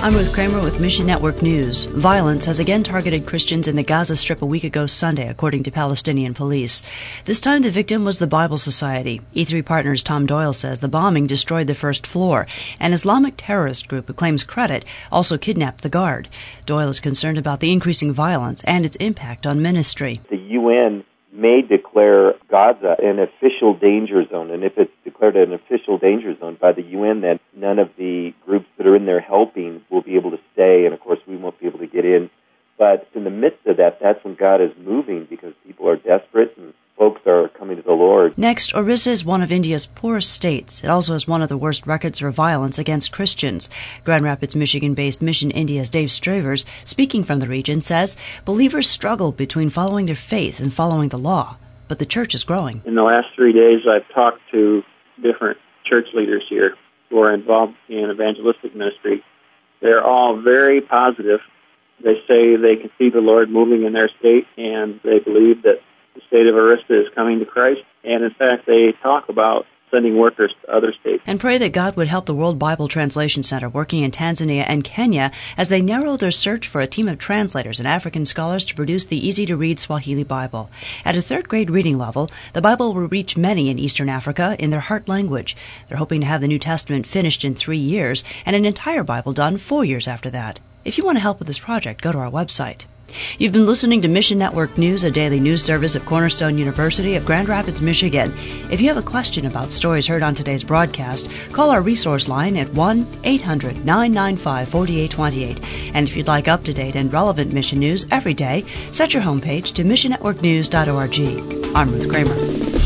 I'm Ruth Kramer with Mission Network News. Violence has again targeted Christians in the Gaza Strip a week ago Sunday, according to Palestinian police. This time the victim was the Bible Society. E3 Partners' Tom Doyle says the bombing destroyed the first floor. An Islamic terrorist group who claims credit also kidnapped the guard. Doyle is concerned about the increasing violence and its impact on ministry. The UN may declare Gaza an official danger zone, and if it's declared an official danger zone by the UN, then none of the groups that are in there helping will be able to stay, and of course we won't be able to get in. But in the midst of that, that's when God is moving, because people are desperate and folks are coming to the Lord. Next, Orissa is one of India's poorest states. It also has one of the worst records for violence against Christians. Grand Rapids, Michigan-based Mission India's Dave Stravers, speaking from the region, says believers struggle between following their faith and following the law. But the church is growing. In the last 3 days, I've talked to different church leaders here who are involved in evangelistic ministry. They're all very positive. They say they can see the Lord moving in their state, and they believe that the state of Orissa is coming to Christ. And in fact, they talk about sending workers to other states. And pray that God would help the World Bible Translation Center working in Tanzania and Kenya as they narrow their search for a team of translators and African scholars to produce the easy-to-read Swahili Bible. At a third-grade reading level, the Bible will reach many in Eastern Africa in their heart language. They're hoping to have the New Testament finished in 3 years and an entire Bible done 4 years after that. If you want to help with this project, go to our website. You've been listening to Mission Network News, a daily news service of Cornerstone University of Grand Rapids, Michigan. If you have a question about stories heard on today's broadcast, call our resource line at 1-800-995-4828. And if you'd like up-to-date and relevant mission news every day, set your homepage to missionnetworknews.org. I'm Ruth Kramer.